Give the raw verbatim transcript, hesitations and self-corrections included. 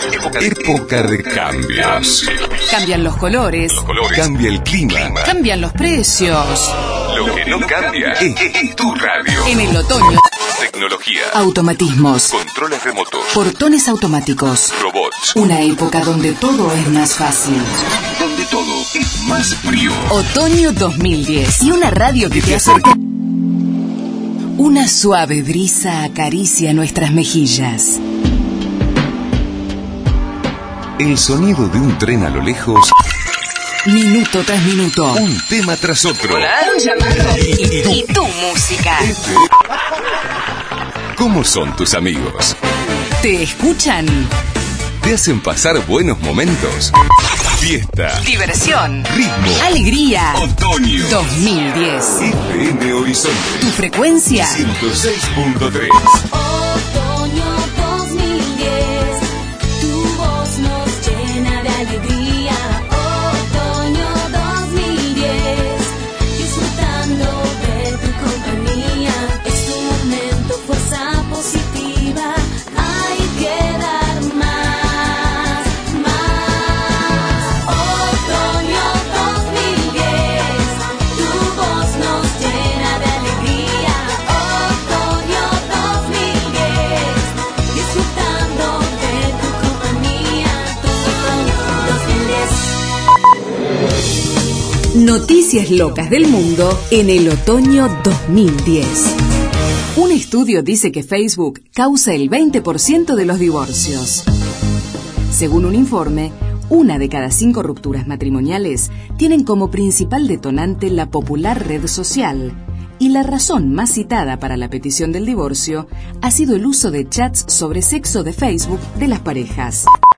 Época de cambios. Cambian los colores. Los colores. Cambia el clima. Cambian los precios. Lo que no cambia es, es tu radio. En el otoño. Tecnología. Automatismos. Controles remotos. Portones automáticos. Robots. Una época donde todo es más fácil. Donde todo es más frío. Otoño dos mil diez. Y una radio que te acerca. Una suave brisa acaricia nuestras mejillas. El sonido de un tren a lo lejos. Minuto tras minuto. Un tema tras otro. Hola, llamado. Y, tu, y tu música. Este... ¿Cómo son tus amigos? ¿Te escuchan? ¿Te hacen pasar buenos momentos? Fiesta. Diversión. Ritmo. Alegría. Otoño. dos mil diez. F M Horizonte. Tu frecuencia. ciento seis punto tres. Otoño dos mil diez. Tu voz nos llena de alegría. Otoño dos mil diez. Disfrutando de tu compañía. Es tu momento, fuerza positiva. Hay que dar más, más. Otoño dos mil diez. Tu voz nos llena de alegría. Otoño dos mil diez. Disfrutando de tu compañía. Otoño dos mil diez. Noticias locas del mundo en el otoño dos mil diez. Un estudio dice que Facebook causa el veinte por ciento de los divorcios. Según un informe, una de cada cinco rupturas matrimoniales tienen como principal detonante la popular red social. Y la razón más citada para la petición del divorcio ha sido el uso de chats sobre sexo de Facebook de las parejas.